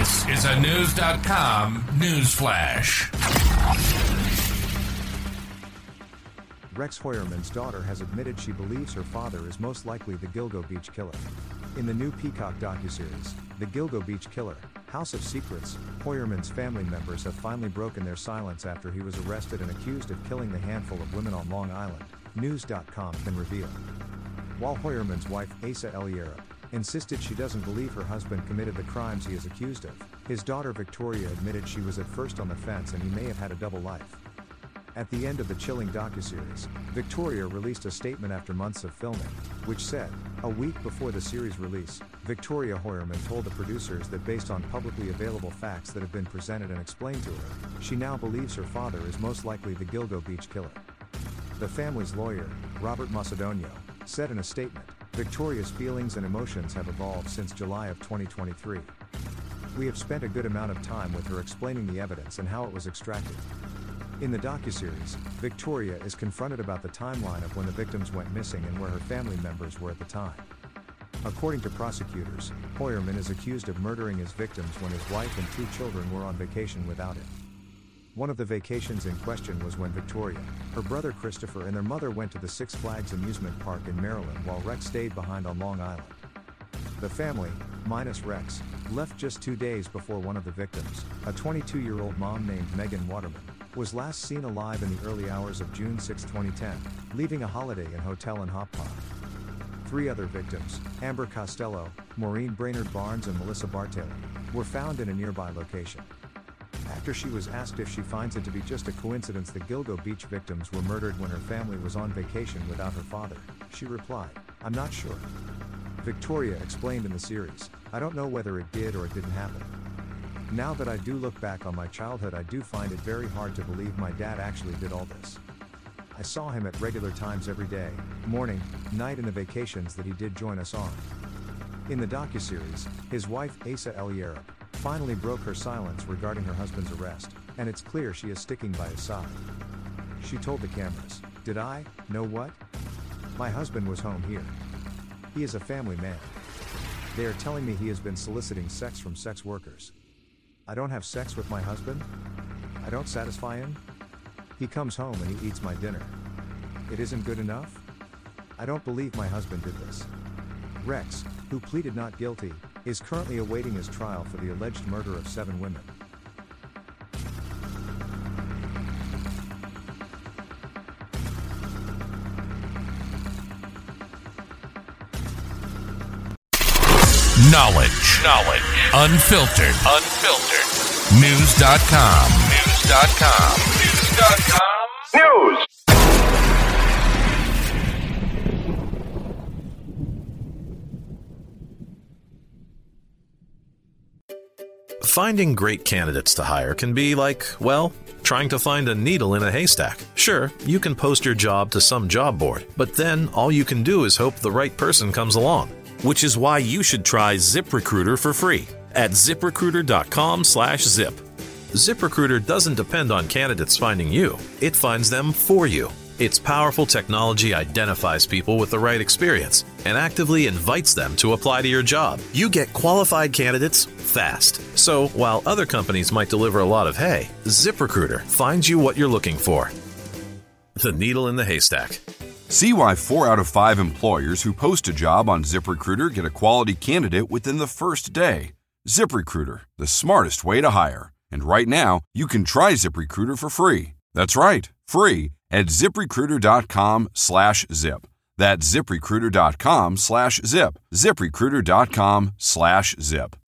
This is a News.com news flash. Rex Hoyerman's daughter has admitted she believes her father is most likely the Gilgo Beach killer. In the new Peacock docuseries, The Gilgo Beach Killer, House of Secrets, Hoyerman's family members have finally broken their silence after he was arrested and accused of killing the handful of women on Long Island, News.com can reveal. While Hoyerman's wife, Asa Eliera, insisted she doesn't believe her husband committed the crimes he is accused of, his daughter Victoria admitted she was at first on the fence and he may have had a double life. At the end of the chilling docuseries, Victoria released a statement after months of filming, which said, a week before the series release, Victoria Hoyerman told the producers that based on publicly available facts that have been presented and explained to her, she now believes her father is most likely the Gilgo Beach killer. The family's lawyer, Robert Macedonio, said in a statement, Victoria's feelings and emotions have evolved since July of 2023. We have spent a good amount of time with her explaining the evidence and how it was extracted. In the docuseries, Victoria is confronted about the timeline of when the victims went missing and where her family members were at the time. According to prosecutors, Hoyerman is accused of murdering his victims when his wife and 2 children were on vacation without him. One of the vacations in question was when Victoria, her brother Christopher and their mother went to the Six Flags amusement park in Maryland while Rex stayed behind on Long Island. The family, minus Rex, left just 2 days before one of the victims, a 22-year-old mom named Megan Waterman, was last seen alive in the early hours of June 6, 2010, leaving a Holiday Inn hotel in Hop Pond. 3 other victims, Amber Costello, Maureen Brainerd Barnes and Melissa Bartelli, were found in a nearby location. After she was asked if she finds it to be just a coincidence the Gilgo Beach victims were murdered when her family was on vacation without her father, she replied, I'm not sure. Victoria explained in the series, I don't know whether it did or it didn't happen. Now that I do look back on my childhood, I do find it very hard to believe my dad actually did all this. I saw him at regular times every day, morning, night and the vacations that he did join us on. In the docuseries, his wife Asa Eliera finally broke her silence regarding her husband's arrest, and it's clear she is sticking by his side. She told the cameras, did I know what? My husband was home here. He is a family man. They are telling me he has been soliciting sex from sex workers. I don't have sex with my husband? I don't satisfy him? He comes home and he eats my dinner. It isn't good enough? I don't believe my husband did this. Rex, who pleaded not guilty, is currently awaiting his trial for the alleged murder of 7 women. Knowledge. Unfiltered. News.com. News. Finding great candidates to hire can be like, well, trying to find a needle in a haystack. Sure, you can post your job to some job board, but then all you can do is hope the right person comes along. Which is why you should try ZipRecruiter for free at ZipRecruiter.com/zip. ZipRecruiter doesn't depend on candidates finding you. It finds them for you. Its powerful technology identifies people with the right experience and actively invites them to apply to your job. You get qualified candidates fast. So while other companies might deliver a lot of hay, ZipRecruiter finds you what you're looking for. The needle in the haystack. See why 4 out of 5 employers who post a job on ZipRecruiter get a quality candidate within the first day. ZipRecruiter, the smartest way to hire. And right now, you can try ZipRecruiter for free. That's right, free at ZipRecruiter.com/zip. That's ZipRecruiter.com/zip. ZipRecruiter.com/zip.